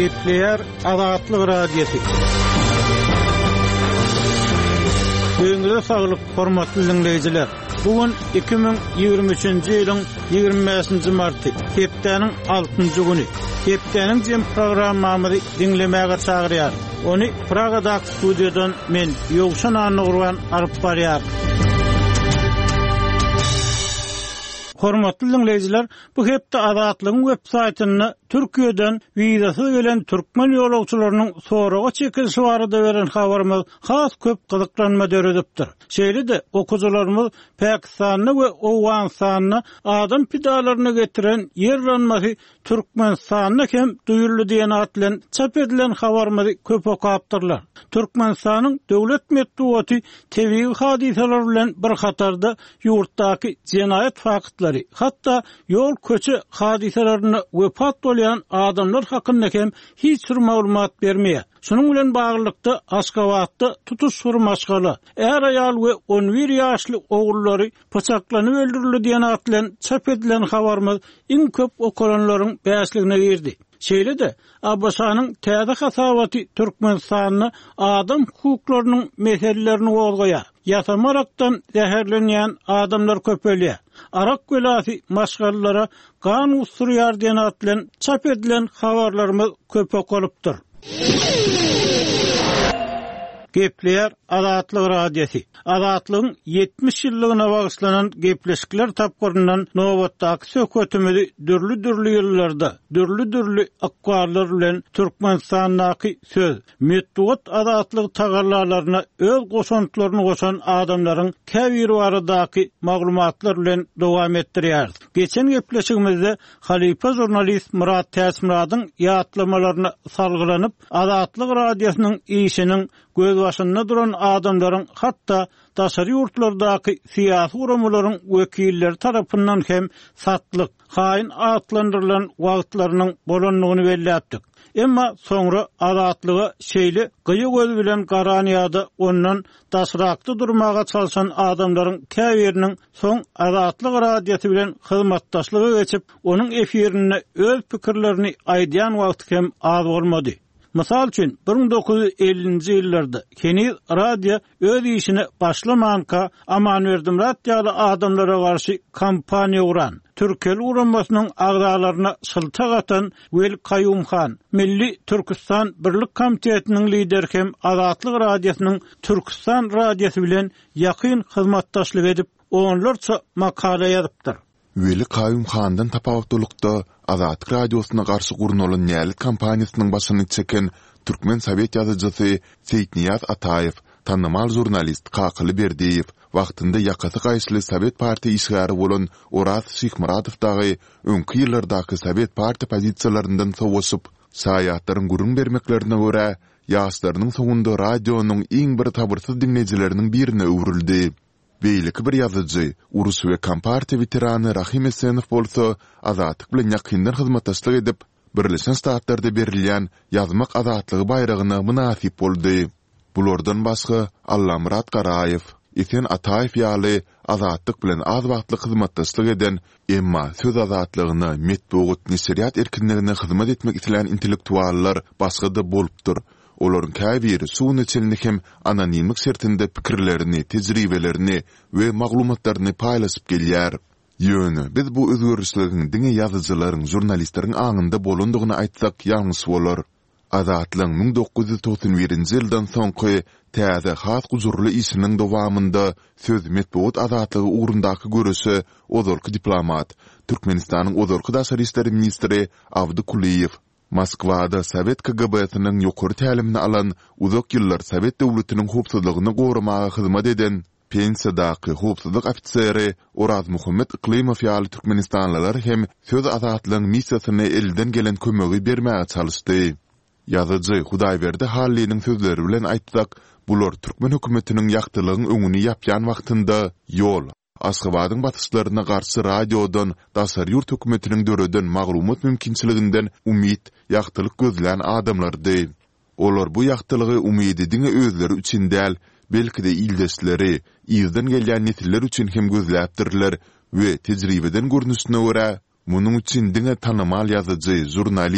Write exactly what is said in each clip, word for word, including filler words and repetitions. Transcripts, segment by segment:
Gepleyer Azatlyk Radiosu. Öňüňizde saglyk, hormatly dinleyijiler. Bugün iki bin ýigirme üçinji ýylyň ýigirme beşinji marty, hepdeniň altynjy güni. Hepdeniň jem programmamyzy dinlemäge çagyrýar. Ony Pragada studiýadan men Ýogşan Anurwan alyp barýar. Hormatly dinleyijiler, bu hepde Azatlygyň websaýtyny Türkiýeden wizasyz gelen türkmen ýolagçylarynyň soraga çekilişi barada beren habarymyz has köp gyzyklanma döredipdir. Şeýle-de okuwçylarymyz Pakistanyny we Awganystanyny adam pidalaryna getiren ýerlenmesi Türkmenistanyna hem duýurly diýen atlan çap edilen habarymyzy köp okapdyrlar. Türkmenistanyň döwlet medeniýeti tebii hadiseler bilen bir hatarda ýurtdaky jinayet faktlary, hatda ýol köçe hadiselerini wepat bolýan adamlar hakynda hem hiç bir maglumat bermeýär. Şunun bilen baglykda Aşgabatda tutuş surmaşgaly, er aýal we on bir ýaşly ogullary paçaklanyp öldürildi diýen atlan çap edilen habarymyz iň köp okulanlaryň bäsligine berdi. Şeýle-de Abbasanyň täze hasabaty Türkmenistanyny adam hukuklarynyň meselelerini gozgoýar. Ýasamarakdan zäherlenýän adamlar köpelýär. Arak göläsi maşgallara gan usurýar diýen atlan çap edilen habarlarymyz köp okulypdyr. Gepleyer Azatlyk Radiosu. Azatlygyň ýetmiş ýyllygyna bagyşlanan gepleşikler tapgyryndan nowatdaky söhbetimizi dürli-dürli ýyllarda, dürli-dürli akwarlar bilen Türkmenistanyňky söz, medeniýet azatlygy tagarlalaryna öz goşantlaryny goşan adamlaryň käbiri baradaky maglumatlar bilen dowam etdirýär. Geçen gepleşigimizde Halipa jurnalist Murat Täsmiradyň ýatlamalarına salgylanyp Azatlyk Radiosynyň işiniň göz başynda duran adamlaryň hatda daşary ýurtlardaky syýasy guramalaryň wekilleri tarapyndan hem satlyk, haýyn atlandyrylan wagtlarynyň bolanlygyny belläpdik. Emma soňra azatlygy şeýle gyýy göz bilen garanýada ondan daşrakda durmaga çalşan adamlaryň käbiriniň soň Azatlyk Radiosu bilen hyzmatdaşlygy geçip onuň efirini öz pikirlerini aýdýan wagt hem az bolmady. Mysal üçin bir bin dokuz yüz ellinji ýyllarda Keniz radio öz işini başlamanka aman verdim radioly adamlara garşy kampaniýa uran. Türkel uranmasynyň agdalaryna şyltak atan Wel Kayyumhan, Milli Türkistan Birlik Komitetiniň lideri hem Azatlyk Radiosynyň Türkistan Radiosu bilen ýakyn hyzmatdaşlyk edip onlarça makala ýazypdyr. Weli Kayyumhandan tapawutlykda Azatlyk Radiosyna garşy gurunalan ýaly kampaniýasynyň başyny çeken Türkmen Sowet ýazyjysy Seyitniyaz Ataýew, tanımal jurnalist Kakyly Berdiýew, wagtynda ýakasy gaýşly Sowet Partiýa işgäri bolan Oraz Şykmuradowdagy öňki ýyllardaky Sowet Partiýa pozisiýalaryndan sowuşyp, saýatlaryň gurun bermeklerine görä, ýaşlarynyň soňunda radionyň iň bir tabyrsyz dinleýijileriniň birine öwrüldi. Beýleki bir ýazyjy, urus we kompartiýa veterany Rahim Esenow bolsa, azatlyk bilen ýakyndan hyzmatdaşlyk edip, Birleşen Ştatlarda berilýän ýazmak azatlygy bayragyna munasip boldy. Bulardan başga Allamurat Garaýew, Esen Ataýew ýaly azatlyk bilen az wagtlyk hyzmatdaşlyk eden, emma söz azatlygyna, medeniýet nesiriýat erkinligine hyzmat etmek isleýän intellektuallar başga da bolupdyr. Olaryň käbiri suwun içinde hem anonimlik şertinde pikirlerini, tejribelerini we maglumatlaryny paýlaşyp gelýär. Ýöne, biz bu özgörüşleriň diňe ýazyjylaryň, jurnalistleriň aňynda bolandygyny aýtsak ýalňyş bolar. Azatlygyň bin dokuz yüz toksan birinji ýyldan soňky täze has guzurly işiniň dowamynda söz medeniýet azatlygy ugrundaky görüşi ozalky diplomat, Türkmenistanyň ozalky daşary işleri ministri Awdukuliýew, Moskwada Sowet K G B-siniň ýokary tälimini alan, uzak ýyllar Sowet döwletiniň howpsuzlygyny gowramaga hyzmat eden pensiýadaky howpsuzlyk ofiseri Oraz Muhammed Iklimow ýaly türkmenistanlylar hem söz azatlygynyň missiýasyny elden gelen kömegi bermäge çalyşdy. Ýazyjy Hudaýberdi Halliniň sözleri bilen aýtsak, bular türkmen hökümetiniň ýaktylygyň öňüni ýapýan wagtynda ýol Aşgabatyň batyşlaryna garşy radiodan daşary ýurt hökümetiniň döreden maglumat mümkinçiliginden umyt, ýaktylyk gözlän adamlardy. Olar bu ýaktylygy umydy diňe özleri üçin däl, belki de ildeşleri, ýerden gelýän nesiller üçin hem gözläpdirler we tejribeden görnüşine görä, munyň üçin diňe tanymal ýazyjy, jurnalist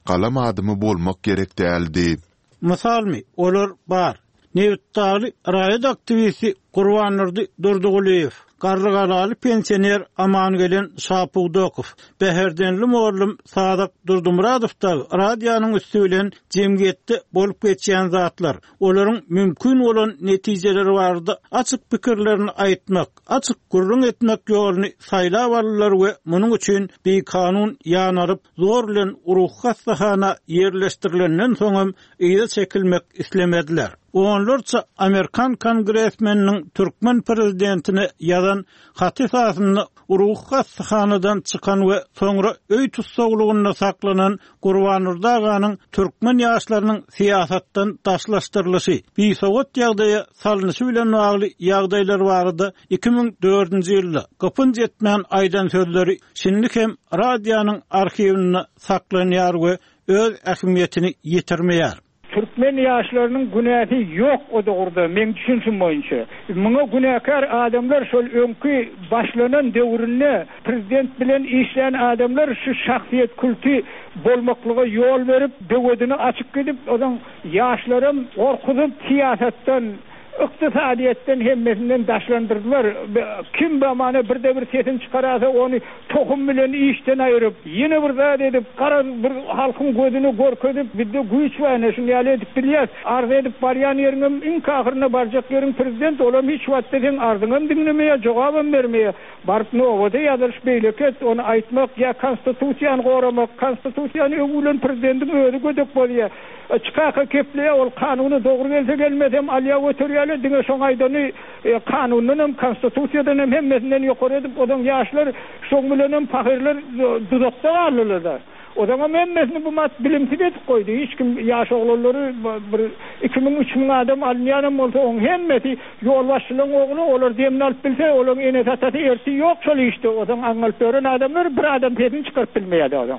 galam adymy bolmak gerek däldi. Mysalmy, olar bar. Nevtali raýat aktivisti Gurbanurdy Durduguliýew, Garrygalaly pensioner Amangelen Şapugdokow, Beherdenli mollum Sadak Durdumuradow da radiýanyň üstü bilen jemgyýetde bolup geçýän zatlar. Olaryň mümkin bolan netijeleri bardy. Açyk pikirlerini aýtmak, açyk gurrun etmek ýoluny saýlap alýarlar we munyň üçin bir kanun ýanaryp zor bilen uruh hastahana ýerleşdirilenden soňam ýa çekilmek islemediler. Onlarca Amerikan kongresmeninin Türkmen prezidentine yazan hat esasında uruh hastahanadan çıkan ve sonra öý tutsaglygyna saklanan Gurbanurdy aganyň Türkmen ýaşlarynyň siyasatdan taşlaşdyrlyşy, bir sowat ýagdaýa salnyşy bilen bagly ýagdaýlar bardy. iki ming dördünji ýylda gapynja etmän aýdan sözleri şinlik hem radiýanyň arxiwinde saklanýar we öz ähmiýetini ýetirmeýär. Türkmen ýaşlarynyň günähi ýok o dogurda men düşünsüm boýunça. Muňa günäkär adamlar şol öňkü başlanan döwründe prezident bilen işleyen adamlar şu şahsiýet kulty bolmaklyga ýol berip döwedini açyp gidip odan ýaşlarym gorkudyp siýasatdan iqtisadiyetten hemmesinden daşlandırdılar. Kim bamana birde bir sesin çıkarasa onu tohum bilen işten ayırıp yine bir zat edip kara bir halkın gözünü gorködüp bir de güç var şunu ýaly edip bilýär. Arz edip barýan ýeriňem iň kahyrına barjak ýeriň prezident olam hiç wagtda sen arzyňam dinlemeýär, jogabam bermeýär. Barıp nowada ýazyrş beýleket onu aýtmak ýa konstitusiýany goramak, konstitusiýany öwülen prezidentin öňe gödek bolýar. Çıkaka kepleýär ol kanuny dogry gelse gelmesem alýa götürýär. Diňe şoň aýdany kanundan hem konstitusiýadan hem hemmesinden ýokary edip odan ýaşlar şoň bilen hem fakirler dudakda alýarlar. Odan hemmesini bu mat bilimsiz etip goýdy. Hiç kim ýaş oglary bir iki ming üç ming adam alýanan bolsa oň hemmesi ýolbaşçylygyň ogly olar demini alyp bilse olaryň ene tatasy erti ýok şol işte. Odan aňalyp gören adamlar bir adam pedini çykaryp bilmeýärdi odan.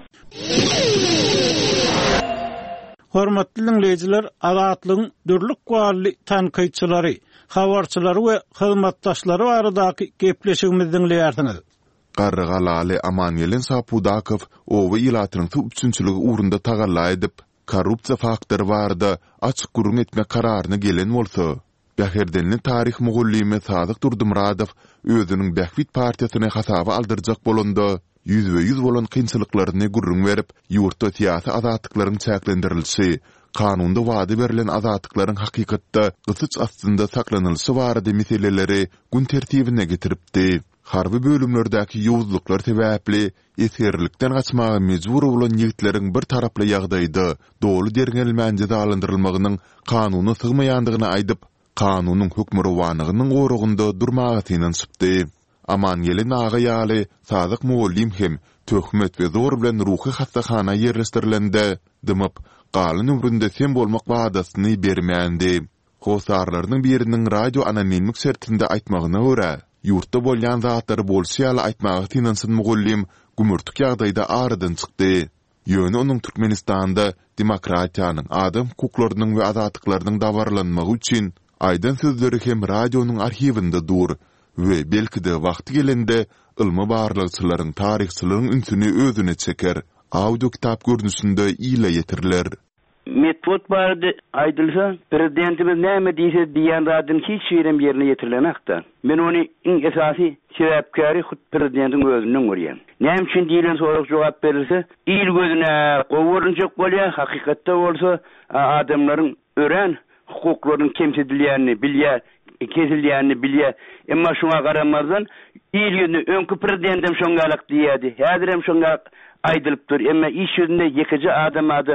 Hormatly dinleyijiler, azatlygyň dürlük gwarly tankyçylary, habarçylary we hyzmatdaşlary baradaky gepleşigimizi dinleýärsiňiz. Garrygalaly Amangelen Şapugdokow owa ýylatynyň üçinçiligi urunda tagalla edip, korrupsiýa faktory bardy, açyk gurrun etmek kararyna gelen bolsa, Beherdenli tarih mugallimi Sadyk Durdumuradow özüniň Behbit partiýasyny hasaba aldyrjak bolanda, yüzde yüz bolan kynçylyklaryny gurrun berip, ýurtda siýasy azatlyklaryň çäklendirilişi, kanunda wady berilen azatlyklaryň hakykatda gysyç astynda saklanylşy barady meseleleri gün tertibine getiripdi. Harby bölümlerdäki ýowuzluklar sebäpli esirlikden gaçmagy mejbur bolan ýigitleriň bir taraply ýagdaýda dolu dergelmänje alındyrylmagynyň kanuny sygmaýandygyny aýdyp, kanunyň hukmurwanygynyň gorugynda durmagy synansypdy. Amangelen agaýaly Sadyk mugallim hem töhmet we zor bilen ruhy hastahana ýerleşdirilende dymyp, galyn ömründe sen bolmak wadasyny bermändi. Hosarlarynyň biriniň radio anonimlik sertinde aýtmagyna görä, ýurtda bolýan zatlary bolşýaly aýtmagy synansyn mugallim gümürtük ýagdaýda aradan çykdy. Ýöne onuň Türkmenistanda demokratiýanyň, adam hukuklarynyň we azatlyklarynyň dawarlanmagy üçin aýdan sözleri hem radionyň arxiwinde dur. Ve belki de vakti gelende ılma barlagçylaryň, tarihçilaryň ünsüni özüne çeker, audio kitap görnüşinde ýyle ýetirler. Metod bardy aýdylsa, prezidentimiz näme diýse diýen radym hiç ýerem ýerine ýetirilmekde. Men ony iň esasy sebäpkäri hut prezidentiň özünden görýän. Näme üçin diýilen sorak jogap berilse, ýyl gözüne gowurunjak bolýar, hakykatda bolsa adamlaryň ören hukuklaryň kemsedilýänini bilýär. Kesilýänini bilýär. Emma şoňa garamazdan ýylyny öňkü prezidentim şoňgalyk diýýärdi. Häzir hem şoňgalyk aýdylypdyr. Emma iş ýerinde ýekiji adam ady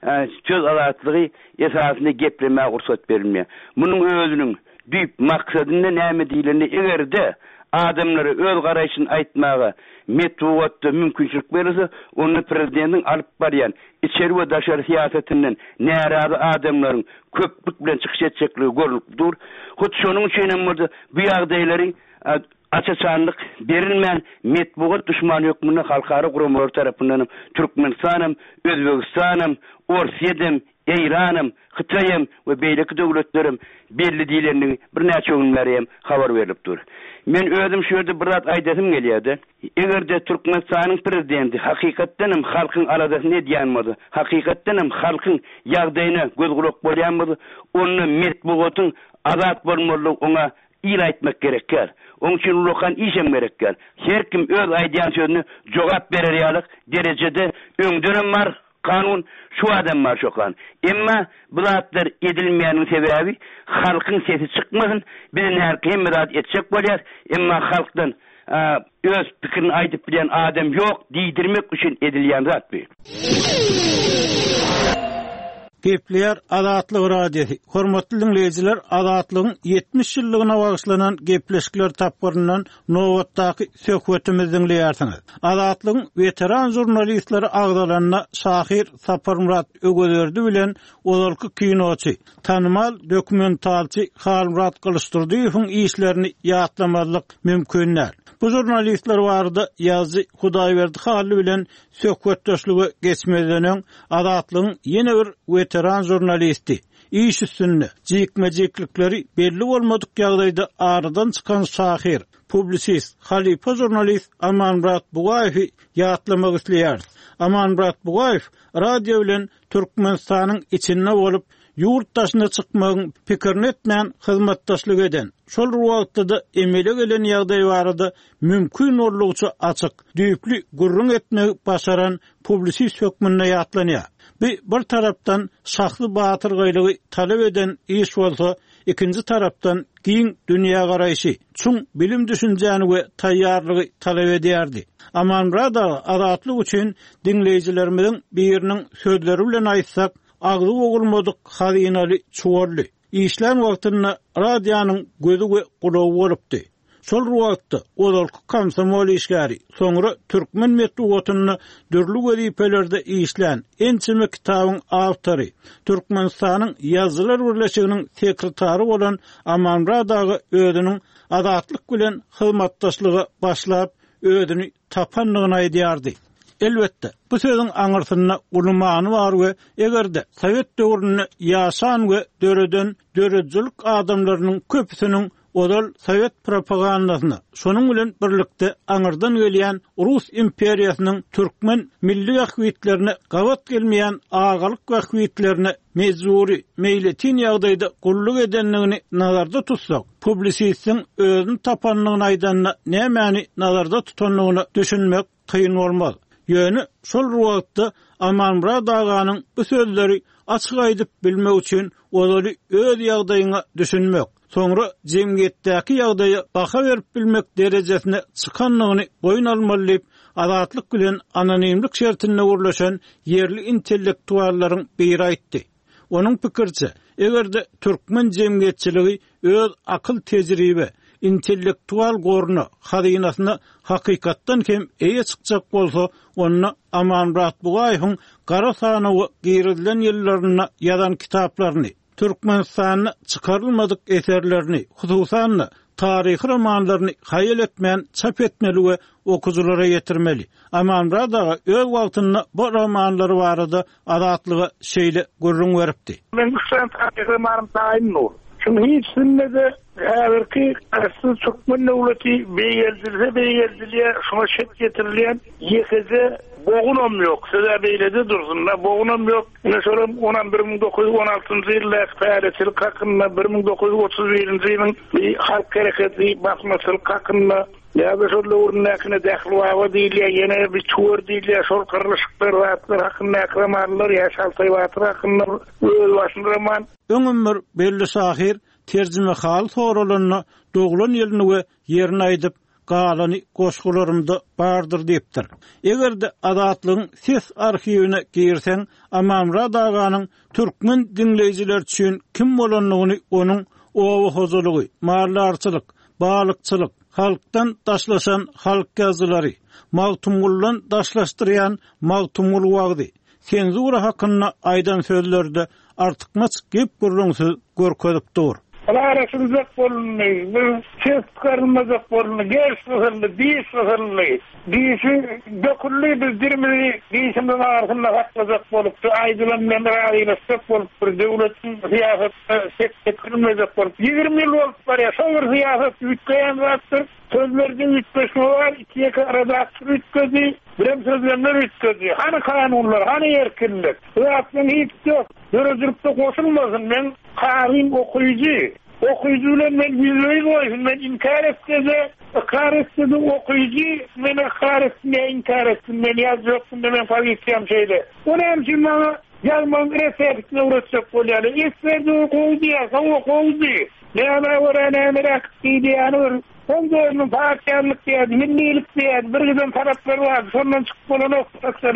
söz alatlygy esasynda geplemäge gursat berilmeýär. Munyň özüniň düýp maksadyny näme diýileni egerde adamlary öz garaýşyny aýtmagy metwatda mümkinçilik berilse, onu prezidentin alyp barýan içeri we daşary siýasatinden närazy adamlaryň köplük bilen çykyş etjekligi görülüpdir. Hut şonuň üçin hem bu ýagdaýlary açaçanlyk berilmän metbuat düşman hökmüne halkara gurumlar tarapyndan Türkmenistan, Özbegistan, Orsiýa İran'ım, Xitay'ım we beýleki döwletlerim belli diýlerini bir näçe günlerem habar berilip dur. Men özüm şu ýerde bir zat aýdasym gelýärdi. Egerde Türkmenistanyň prezidenti hakykatdenem halkyň aradasyny diýanmady. Hakykatdenem halkyň ýagdaýyna göz gulak bolýanmady. Onu metbugatyň azat bolmalygy ona ýyl aýtmak gerekler. Onun için ulukan işem gerekler. Her kim öz aýdýan sözüne jogap berer ýalyk derejede öňdürem var. Kanun şu adam var şokan. Emma bu zatlar edilmeýäniň sebebi halkyň sesi çykmasyn. Bilen her kim zat etjek bolýar. Emma halkdan öz pikirini aýdyp bilen adam ýok diýdirmek üçin edilýän zat bu. Gepler Azatlyk radiosi. Hormatly dinleyijiler, Azatlygyň yetmiş ýyllygyna bagyşlanan gepleşikler tapgyryndan nowatdaky söhbetimizi dinleýärsiňiz. Azatlygyň veteran jurnalistleri agdalanyna Şahir Saparmurat Ögöderdi bilen olalky kinoçy, tanymal dokumentalçy Halmurat Kılıçdurdyýowyň işlerini ýatlamalyk mümkinler. Bu jurnalistler barada ýazy Hudaýberdi Hally bilen söhbetdeşligi geçmeden Azatlygyň ýene bir veteran jurnalisti. İş üstünde jikmejiklikleri belli bolmadyk ýagdaýda aradan çykan şahir, publisist, halifa jurnalist Amanmurat Bugaýew ýatlamak isleýär. Amanmurat Bugaýew radio bilen Türkmenistanyň içinde bolup yurttaşyna çykmagyň pikirini etmän hyzmatdaşlyk eden. Şol wagtda emele gelen ýagdaý barada mümkin bolýarça açyk, düýpli gurrun etmegi başaran publisist hökmüne ýatlanýar. Bir tarapdan şahly batyrgylygy talep eden iş bolsa, ikinji tarapdan giň dünýä garaýşy, çuň bilim düşünjäni we taýýarlygy talep edýärdi. Amanmurat Azatlyk üçin dinleýijilerimiň biriniň sözleri bilen aýtsak, agly ogulmadyk hazynaly çuwarly. İşlän wagtyna radionyň gözü we gulagy bolupdy. Şol wagtda olalky komsomol işgäri, soňra türkmen metbugatyny dürli wezifelerde işlän ençime kitabyň awtory, Türkmenistanyň ýazylar birleşiginiň sekretary bolan Amanmurat özüniň Azatlyk bilen hyzmatdaşlygy başlap özüni tapanlygyny aýdýardy. Elbette, bu sözün aňyrsyna ulumany bar we egerde Sowet döwrüne ýaşan we döreden döredjilik adamlarynyň köpüsiniň odal Sowet propagandasyna, şonuň bilen birlikde aňyrdan gelýän Rus imperiýasynyň türkmen milli wahwitlerine gawat gelmeýän agalyk wahwitlerine mezuri, meýletin ýagdaýda gulluk edenligini nazarda tutsak, publisistin özüni tapanlygyny aýdanna nämäni nazarda tutanlygyny düşünmek kıyın bolmaz. Ýöne şol wagtda Amanmurat aganyň bu sözleri açyk aýdyp bilmek üçin olary öz ýagdaýyna düşünmek, soňra jemgyýetdäki ýagdaýa baha berip bilmek derejesine çykanlygyny boýun almalyp, azatlyk bilen anonimlik şertine urlaşan yerli intellektuallaryň biri aýtdy. Onuň pikirçe, egerde türkmen jemgyýetçiligi öz akyl tejribe, intellektual goruna, hazynasyna hakykatdan hem eýe çykjak bolsa, onu Amanmurat Bugaýewiň gara sanawy girilen ýyllaryna ýazan kitaplaryny, Türkmenistanyň çykarylmadyk eserlerini, hususan taryhy romanlaryny haýal etmän çap etmeli we okujulara ýetirmeli. Amanmurat öz wagtyna bu romanlary barada azatlyga şeýle gurrun beripdi. Men sen taryhy romanlarym taýynly. Çünkü hiç sinnede äberki asy türkmen döwleti beýeldilse beýeldilýe şuna şet getirilen ýekeze boğunam yok. Size beylede dursunlar. Boğunam yok. Ne sorum ona bir ming dokuz yüz on altyncı ýylda fäaliçilik hakynda bir ming dokuz yüz otuz birinji ýylyň bir halk hereketi basmaçylyk hakynda ya da şol urunakine dähli waba diýilýär, ýene bir çuwar diýilýär, şol kırlışyklar wagtlar hakynda akramanlar ýaşalty wagtlar hakynda öz başyna roman. Öňümür belli şahir terjime hal sorulanyny doglan ýylyny we ýerini aýdyp galany goşgularymda bardyr diýipdir. Egerde azatlygyň ses arhiwine girseň, Amanmurat aganyň türkmen dinleýijiler üçin kim bolanlygyny, onuň owa hozalygy, mallarçylyk, balykçylyk, halkdan daşlaşan halk ýazylary, magtumgullan daşlaşdyrýan magtumgul wagdy, senzura hakynda aýdan sözlerde artykmaç gep gurrun söz görkezip dur. Alarasılacak bolunmayız. Bu ses çıkarılmazak bolunmayız. Geç fısırlı, diyiş fısırlı. Diyişi döküllü bizdirmeli. Diyişimden ağrısında haklazak bolup, aydılan memrağıyla sök bolup, devletin siyasatı sektirmezak bolup. yirmi yıl olup var ya, soğur siyasat ütkeyen vattır. Sözlerde ütkeşme var, ikiye arada aksır ütkezi, birem sözlerler ütkezi. Hani kanunlar, hani erkinlik. Zaten hiç yok. Dörözürüp de koşulmasın. Ben kahim okuyucu. Okuyucuyla ben yüzüğü koysun. Ben inkar etsede, ıkrar etsede okuyucu, ben ıkrar etsede inkar etsin. Ben yaz yoksun da ben fazla şeyle. Onu hemşin bana yazmanın reservisine uğraşacak bol yani. İstedi okuyucu ya, sen okuyucu. Ne ana var, ne merak diyanı var. Onların parçalık diyedi, millilik diyedi, bir giden tarafları vardı. Sondan çıkıp olan okutacakları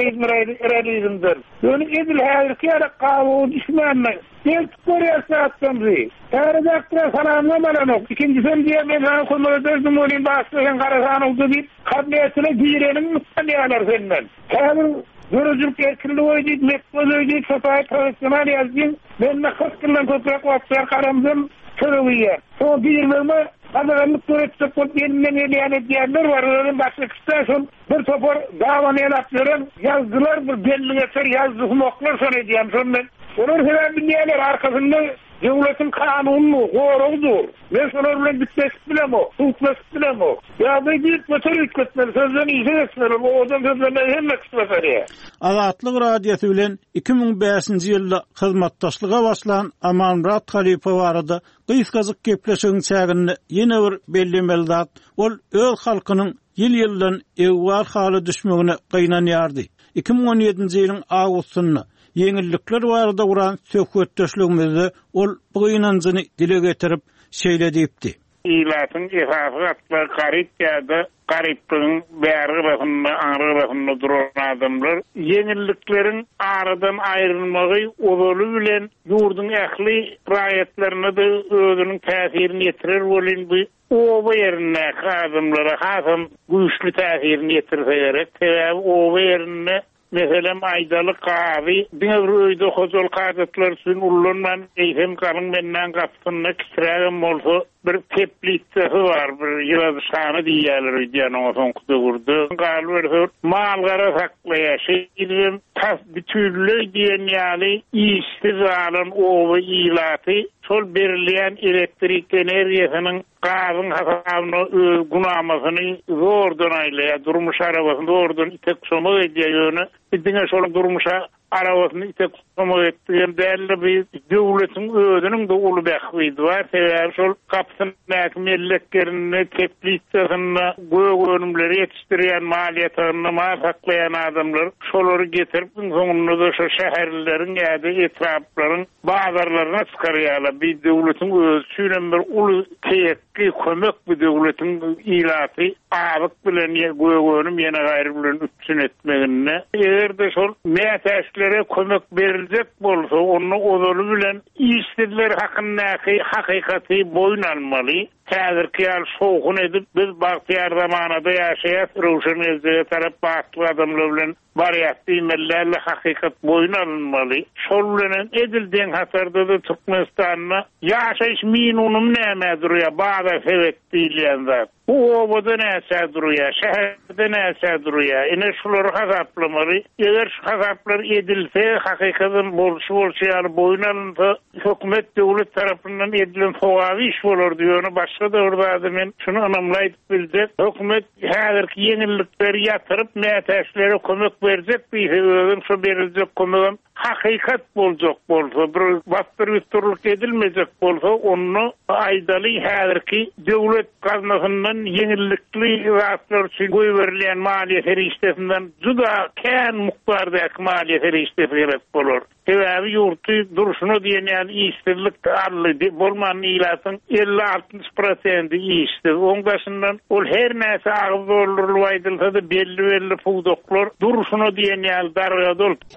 İzmir'e yani edil her ki yarak kavuğu düşmanla. Gel Kore'ye saattımızı. Tarih aktıra salamlamadan ok. İkinci sen diye ben sana konuda dözdüm olayım başlayan karasan oldu deyip kabliyatına girenin mutlaniyalar senden. Tarih görücülük ekirli oydik, mekboz oydik, sopayı profesyonel yazdın. Benimle kırk yıldan toprak vatlar karamdım, körüğüye. Son bir bölümü Adamlık öğretecek olup elimden eleyen ediyenler var. Onun başlıkta son bir topor davanı el atlıyorum. Yazdılar bir belli eser yazdığım oklar son edeyim. Son ben onun sebebi diyeler arkasında devletin kanunu, koruğudur. Ben sonlarla bitmesik bilem o, tutmasik bilem o. Ya da gidip motor yükletmeli, sözlerini iyisi etmeli. O odan sözlerine hemmek istemeli. Azatlyk radiosu bilen iki ming beşinji ýylda hyzmatdaşlyga başlan Amanmurat Halipa barada gysgazyk gepleşigiň çägini ýene bir bellemeli zat. Ol öz halkynyň ýyl-ýyldan ewwal haly düşmegine gynanýardy. iki ming on ýedinji ýylyň awgustynda yeňillikler barada uran söhbetdeşligimizde ol bu ýynanjyny dile getirip şeýledipdi. İlatın esası atlar garip ýa-da garipliğin bäri bakımda, anrı bakımda duran adamlar yeňilliklerin aradan ayrılmagy owulu bilen ýurdun ähli raýatlaryna da özüniň täsirini ýetirer bolan bu owa ýerine adamlara hasam güýçli täsirini ýetirse gerek. Sebäbi owa ýerine meselem aydaly gawy, döwrüde hozul gadatlar üçin ullanman, eýhem galyň menden gapsyna kisrägem bolsa bir teplitsehi var, bir ýyladyşany diýerler diýen o soňky gurdy. Galber malgara saklaýaşy, tas bütünlüğ diýen ýaly işsiz alan owa ýylaty, şol berilýän elektrik energiýasynyň gazyň hasabyna gunamasyny zordan aýlaýar, durmuş arabasyny zordan itek somak edýär. Bizdiňe şol durmuşa arabasyny itek somak etdiň däli bir döwletiň özüniň de uly bähwidi bar. Sebäbi şol kapsyn näkmelliklerini teplitsesinä göwönümleri ýetişdirýän maliýetlerini masaklayan adamlar şolary getirip soňunda şu şäherleriň ýa-da etraplaryň bazarlaryna çykarýarlar. Bir döwletiň özüne bir uly teýekki kömek bir döwletiň ilaty abyk bilen göwönüm ýene gaýry bilen üstün etmegine eger şol mätäşlere kömek beriljek bolsa onu owulu bilen işsizler hakyndaky hakykaty boyun almaly. Häzirki ýaly soğun edip biz bagtyar zamanada ýaşaýar, rowşan özüne tarap bagtly adamlar bilen barýatly mellerle hakykat boyun alınmaly. Şol bilen edildiň hasarda da Türkmenistanyna ýaşaýyş minimum näme durýar, baga sebep diýilýän zat. Bu obada näse durýar, şäherde näse durýar. Ine şolary hasaplamaly. Eger şu hasaplar edilse, hakykatyn bolşy bolşy ýaly boyun alynsa, hökümet döwlet tarapyndan edilen sowaby iş bolar diýeni başga da urda men şunu anamlaýyp bildik. Hökümet häzirki yeňillikleri ýatyryp mätäşlere kömek berjek diýse, özüm şu beriljek kömegim hakykat boljak bolsa, bir bastır üstürlük edilmejek bolsa, onu aýdaly häzirki döwlet gaznasyndan yeňillikli wagtlar üçin goýberilýän maliýe feriştesinden juda kän mukdardaky maliýe feriştesi gerek bolar. Sebäbi ýurty duruşuna diýen ýaly işsizlik arly bolman ilatyň elli altmış prosent işsiz. Oň başyndan ol her näse agyp bolurly aýdylsa da belli belli pugdoklar duruşuna diýen ýaly darga dolup.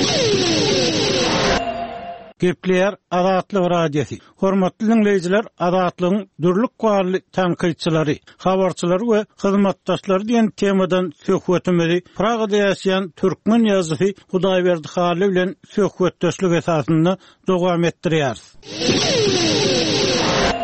Gepler Azatlyk radiosu. Hormatly dinleýijiler, Azatlygyň dürlük gwarly tankytçylary, habarçylary we hyzmatdaşlary diýen temadan söhbetimizi Pragada ýaşaýan türkmen ýazgysy Hudaýberdi Haly bilen söhbetdeşlik esasynda dowam etdirýär.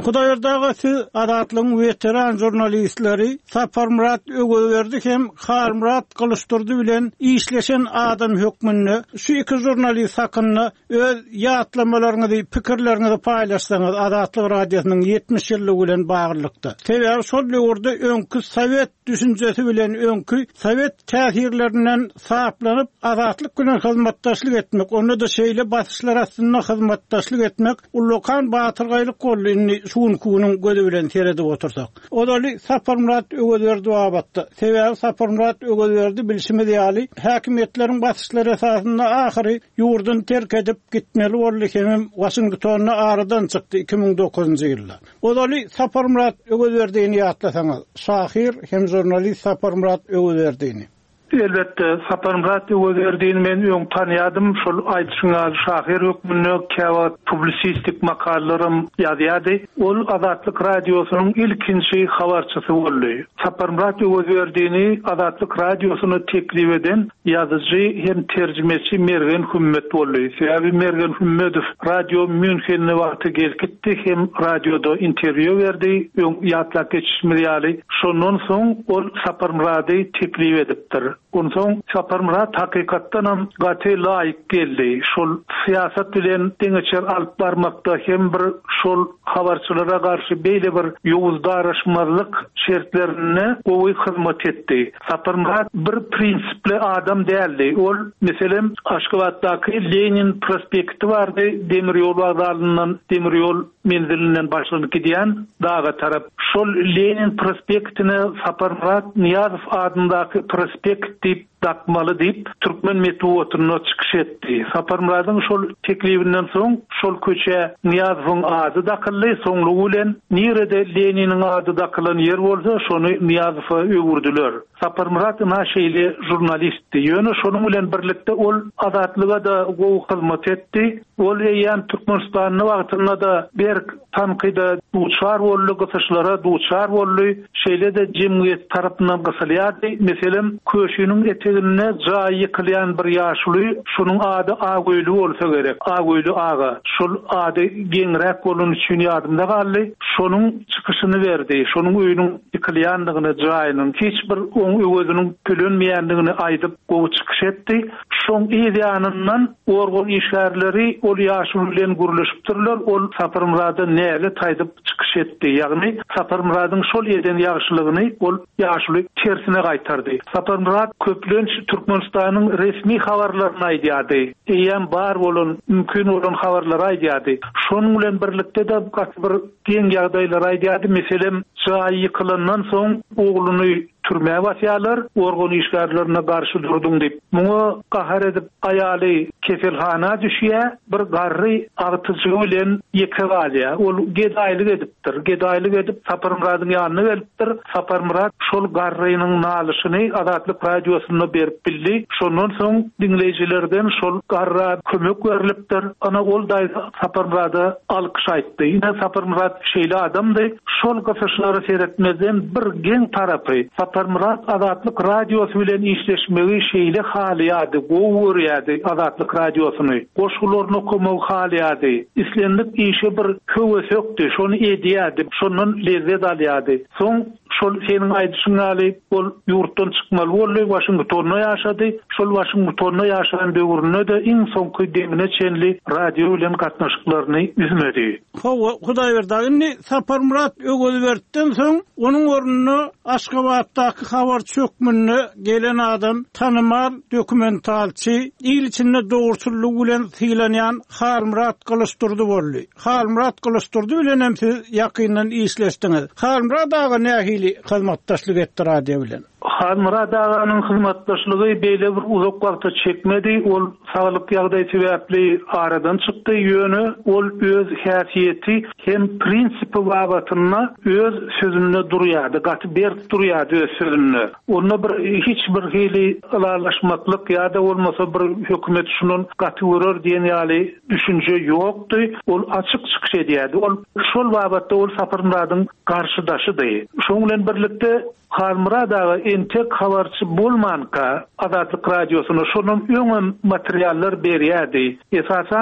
Hudaýerdagy siz Adatlyň veteran jurnalistleri Sapar Murat Ögöwerdi hem Har Murat Kılıçdurdy bilen işleşen adam hökmünde şu iki jurnalist hakkında öz ýatlamalarynızı, pikirlerinizi paýlaşsaňyz Adatlyk radiosynyň yetmiş ýyllygy bilen baglanykda. Sebäbi şol ýurda öňkü Sowet düşünjesi bilen öňkü Sowet täsirlerinden saplanyp Adatlyk bilen hyzmatdaşlyk etmek, onu da şeýle basışlar aslında hyzmatdaşlyk etmek, Ulukan Batyrgaýlyk golluny şuunkunyň gözi bilen seredip otursak. Odaly Sapar Murat Ögöwerdi wabatda. Sebäbi Sapar Murat Ögöwerdi bilşimi diýali häkimetleriň basışlary esasında ahyry ýurdun terk edip gitmeli boldy hem Washingtonna aradan çykdy iki ming dokuzunjy ýylda. Odaly Sapar Murat Ögöwerdiňi ýatlasaňyz, şahyr hem jurnalist Sapar Murat Ögöwerdiňi. Elbette Sapar Murat Ögöwerdiňi men öň tanýadym, şol aýdyşyňa şahyr hökmünde käwa publisistik makallarym ýazýardy. Ol Adatlyk radiosynyň ilkinji habarçysy boldy. Sapar Murat Ögöwerdiňi Adatlyk radiosyny teklip eden ýazyjy hem terjimesi Mergen Hümmet boldy. Sebäbi Mergen Hümmedow radio Münchenne wagty gelkitdi hem radioda interwýu berdi. Öň ýatlak geçişmeli. Şondan soň ol Sapar Murat'y teklip edipdir. Ondan soň Sapar Murat hakykatdan ham gaty laýyk geldi. Şol siýasat bilen deňeçer alyp barmakda hem bir şol habarçylara garşy beýle bir ýowuzdarşmazlyk şertlerine gowy hyzmat etdi. Sapar Murat bir prinsipli adam däldi. Ol meselem Aşgabatdaky Lenin prospekti bardy. Demir ýol wagdalyndan demir ýol menzilinden başlanyp gidýän daga tarap. Şol Lenin prospektine Sapar Murat Niýazow adyndaky prospekt diýip dakmaly diýip türkmen metuwatyna çykyş etdi. Sapar Murat'yň şol teklibinden soň şol köçe Niýazowyň ady dakylly, soňlugy bilen nirede Leniniň ady dakylan ýer bolsa şonu Niýazowa öwürdiler. Sapar Murat naşeýli jurnalistdi. Ýöne şonuň bilen birlikde ol Adatlyga da gowy hyzmat etdi. Ol ýan Türkmenistanyň wagtynda da bir tanqida duçar boldy, gysyşlara duçar boldy. Şeýle de jemgyýet tarapyndan gysylýardy. Meselem köşüniň etegine jaý ýykylýan bir ýaşly, şonuň ady Agöýlü bolsa gerek. Agöýlü aga. Şol ady geňrek bolan üçin ýadymda galdy. Şonuň çykyşyny berdi. Şonuň öýüniň ýykylýandygyny, jaýynyň hiç bir oň öwüdüniň kölenmeýändigini aýdyp gowy çykyş etdi. Şoň ýa-da orgun işgärleri ol ýaşly bilen guruluşypdyrlar. Ol Sapar Murat'y näle taýdyp çykyş etdi. Ýagny Sapar Murat'yň şol ýerden ýagşylygyny ol ýaşly tersine gaýtardy. Sapar Murat köplenç Türkmenistanyň resmi habarlaryny aýdýardy. Eýen bar bolan, mümkin bolan habarlary aýdýardy. Şonuň bilen birlikde de bir geň ýagdaýlar aýdýardy. Meselem jaý ýykylandan soň ogluny türmäge basýarlar, orgun işgärlerine garşy durduň diýip. Muňa gahar edip aýaly keselhana düşýär, bir garry agtyjy bilen ýekegalýa. Ol gedaýlyk edipdir. Gedaýlyk edip Sapar Murat'yň ýanyna gelipdir. Sapar Murat şol garrynyň nalyşyny Adatlyk radiosyna berip bildi. Şondan soň dinleýijilerden şol garra kömek berilipdir. Ana ol da Sapar Murat'a alkyş aýtdy. Ýa Sapar Murat şeýle adamdy. Şol gysyşlary seretmezden bir geň tarapy Sapar Murat Adatlyk radiosy bilen işleşmegi şeýle halýady, gowurýady Adatlyk radiosyny. Goşgularyny kömek halýady. İslendik işe bir höwesökdi, şonu edýärdi, şondan lezzet alýady. Soň şol seniň aýdyşyň aly bol ýurtdan çykmaly boldy, Washingtonda ýaşady. Şol Washingtonda ýaşagan döwründe de iň soňky demine çenli radio bilen gatnaşyklaryny üzmedi. Hawa Hudaý berdi. Sapar Murat Ögöwerdiňden soň onuň ornuny Aşgabatdaky habar çökmünde gelen adam tanymal dokumentalçy, il içinde dogruçylyk bilen sylanýan Har Murat Kılıçdurdy boldy. Har Murat Kılıçdurdy bilen hem siz ýakyndan işleşdiňiz. Har Murat aga nähili hyzmatdaşlyk etdi radio bilen? Har Murat aganyň hyzmatdaşlygy beýle bir uzak wagtda çekmedi. Ol saglyk ýagdaý sebäpli aradan çykdy. Ýöne ol öz häsiýeti hem prinsipi babatyna öz sözünde durýardy. Gaty berip durýardy öz sözünde. Onda bir hiç bir hili alaşmaklyk ýa-da bolmasa bir hökümet şunun gaty görür diýen ýaly düşünje ýokdy. Ol açyk çykyş edýärdi. Ol şol babatda ol Sapar Murat'yň garşydaşydy. Şoň bilen birlikde Har Murat aga entek habarçy bolmanka Adatlyk radiosyna şonun öňe materiallar berýärdi. Esasan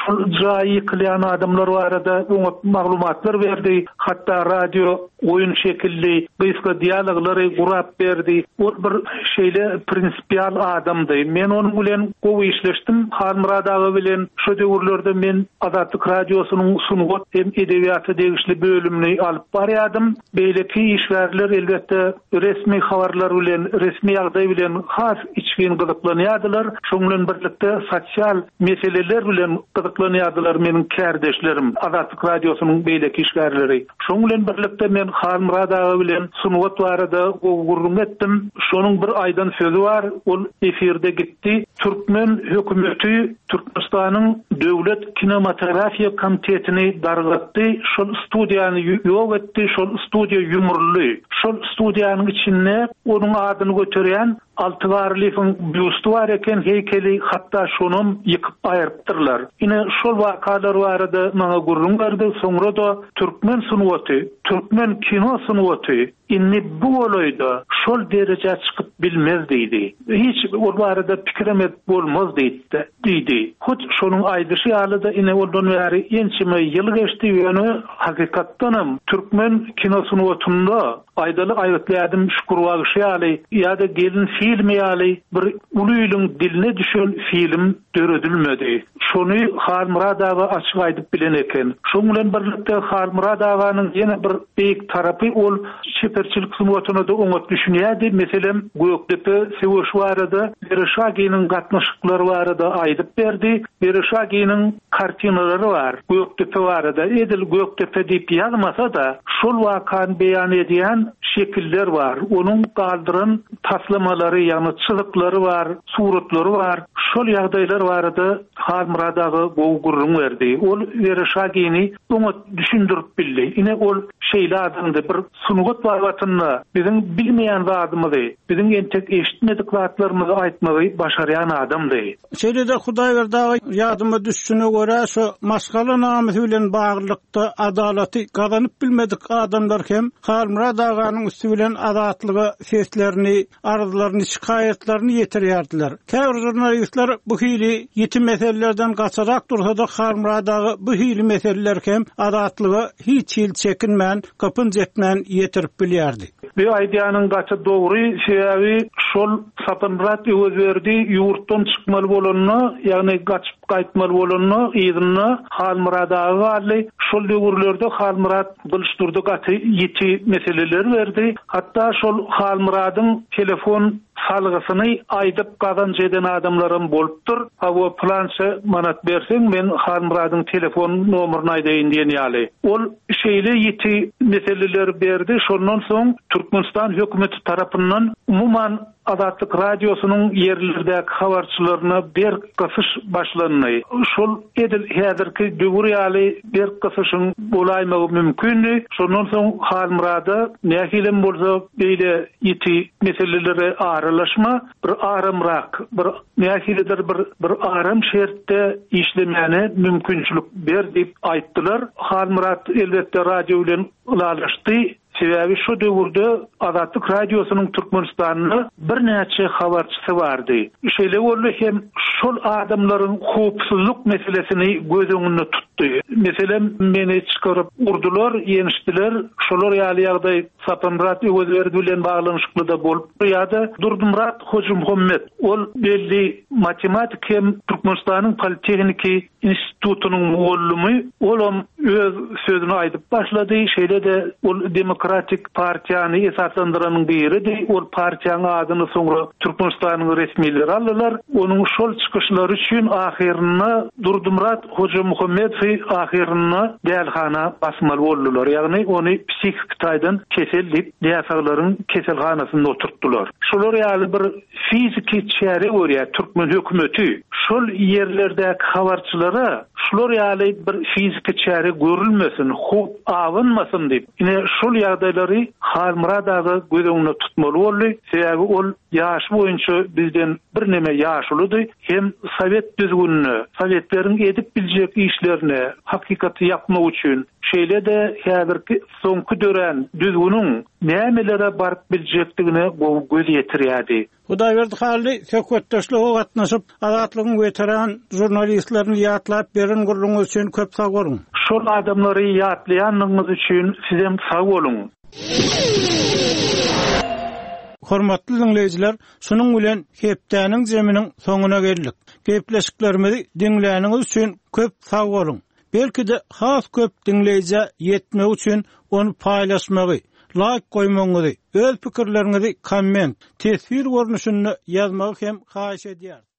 şol jaýy kılýan adamlar barada oňa maglumatlar berdi. Hatda radio oyun şekilli gysga dialoglary gurap berdi. O bir şeýle prinsipial adamdy. Men onuň bilen gowy işleşdim. Halmurad aga bilen şu döwürlerde men Azatlyk radiosynyň sunugat hem edebiýaty degişli bölümini alyp barýardym. Beýleki işgärler elbetde resmi habarlar bilen, resmi ýagdaý bilen has içgin gyzyklanýardylar. Şoň bilen birlikde sosial meseleler bilen gyzyklanýardylar meniň kärdeşlerim. Azatlyk radiosynyň beýleki işgärleri. Şoň bilen birlikde men Halmurad aga bilen sunugat barada gowgurluk etdim. Şonuň bir aýdan sözü bar, ol efirde gitdi. Türkmen hökümeti Türkmenistanyň döwlet kinematografiýa komitetini dargatdy. Şol studiýany ýok etdi, şol studiýa ýumurly. Şol studiýanyň içinde onuň adyny göterýän Altyvarlygyň büsty bar eken, heykeli, hatda şonum ýykyp aýrypdyrlar. Ine şol wakalar barada maňa gurrun berdi. Soňra da Türkmen sunuwaty, Türkmen kino sunuwaty inni bu olayda şol derece çykyp bilmez diýdi. Hiç ol barada pikirmet bolmaz diýdi. Diýdi. Hut şonuň aýdyşy ýalyda ine ondan bäri ençime ýyl geçdi ýöne hakykatdanam Türkmen kino sunuwatynda aýdaly aýdylýadym şükürwagyşy ýaly ýa-da gelin filmi ýaly bir uly ýylyň diline düşen film döredilmedi. Şonu Halmurad aga açyk aýdyp bilen eken. Şoň bilen birlikde Halmurad aganyň ýene bir beýik tarapy ol şeperçilik sunuwatyna da oňat düşünýärdi. Meselem Gökdepe Seweş barada Berişagiň gatnaşyklary barada aýdyp berdi. Berişagiň kartinalary bar. Gökdepe barada edil Gökdepe diýip ýazmasa da şol wakany beýan edýän şekiller var. Onuň galdyran taslamalary, ýani çyzyklary bar, suratlary bar. Şol ýagdaýlar barada Halmurad aga gowgurrun berdi. Ol Berişagiňi oňa düşündirip bildi. Ine ol şeýle adamdy, bir sunugat wagtynda biziň bilmeýän zadymyzy, biziň entek eşitmedik zatlarymyzy aýtmagy başarýan adamdy. Şeýle de Hudaýberdi ýadyma düşsüne görä şu maşgala namysy bilen baglykda adalaty gazanyp bilmedik adamlar hem Halmurad aganyň üstü bilen azatlygy seslerini, arzularını, şikayetlerini yetirýärdiler. Käbir jurnalistler bu hili ýetim meselelerden gaçarak dursa da Halmurad aga bu hili meseleler hem azatlygy hiç hil çekinmän, kapyn jetmän yetirip bilýärdi. Bu aýdýanyň gaça dogry sebäbi şol Sapanrat özberdi ýurtdan çykmaly bolanyny, ýagny gaçyp gaýtmaly bolanyny ýygyny Halmurad aga aly şol döwürlerde Halmurad buluşturdy gaty ýeti meseleler berdi. Hatda şol Halmuradyň telefon salgysyny aýdyp gazanç eden adamlarym bolupdyr. Hawa plança manat berseň men Halmuradyň telefon nomeryny aýdaýyn diýen ýaly. Ol şeýle ýeti meseleler berdi. Şondan soň Türkmenistan hökümeti tarapyndan umuman Azatlyk radiosynyň ýerlerdäki habarçylaryna bir gysyş başlandy. Şol edil häzirki döwür ýaly bir gysyşyň bolaýmagy mümkinmi? Şondan soň Halmurada nähilem bolsa beýle ýeti meselelere aralaşma, bir aramrak, bir nähilidir bir bir aram şertde işlemäne mümkinçilik ber diýip aýtdylar. Halmurad elbetde radio bilen ulalaşdy. Sebäbi şu döwürde Azatlyk radiosynyň Türkmenistanyň bir näçe habarçysy bardy. Şeýle boldy hem şol adamlaryň howpsuzlyk meselesini göz öňünde tutdy. Meselem meni çykaryp urdular, ýenişdiler. Şolar ýaly ýagdaý Sapanrat özberdi bilen baglanyşykly da bolup ýa-da Durdumrat Hoji Muhammed. Ol belli matematik hem Türkmenistanyň Politexniki institutynyň muallymy, olam öz sözüni aýdyp başlady. Şeýle de ol Demokratik partiýany esaslandyranyň biridir. Ol partiýanyň adyny soňra Türkmenistanyň resmileri aldylar. Onuň şol çykyşlary üçin ahirine Durdumrat Hoji Muhammed ahirine dälhana basmaly boldular. Ýagny ony psihik taýdan kesel diýip diýasaglaryň keselhanasynda oturtdylar. Şolar ýaly bir fiziki çäre görýär Türkmen hökümeti. Şol ýerlerdäki habarçylara şolar ýaly bir fiziki çäre görülmesin, hop awynmasyn diýip ine şol ýagdaýlary Halmurad aga göz öňünde tutmaly boldy. Sebäbi ol ýaş boýunça bizden bir neme ýaşulydy. Hem Sowet düzgününe, Sowetleriň edip biljek işlerine hakykaty ýapmak üçin şeýle de häzirki soňky dören düzgünüň nämelere baryp biljekdigine göz ýetirýärdi. Hudaýberdi hali söhbetdeşlige gatnaşyp azatlygyň weteran jurnalistlerini ýatlap beren gurluňyz üçin köp sag bolun. Şol adamlary ýatlaýanyňyz üçin sizem sag bolun. Hormatly dinleyijiler, şunuň bilen hepdäniň jeminiň soňuna geldik. Gepleşiklerimizi dinläniňiz üçin köp sag bolun. Belki de has köp dinleýije ýetmek üçin onu paýlaşmagy, like koymaňyzy, öz pikirleriňizi komment, tesir görnüşünde ýazmagy hem haýyş edýär.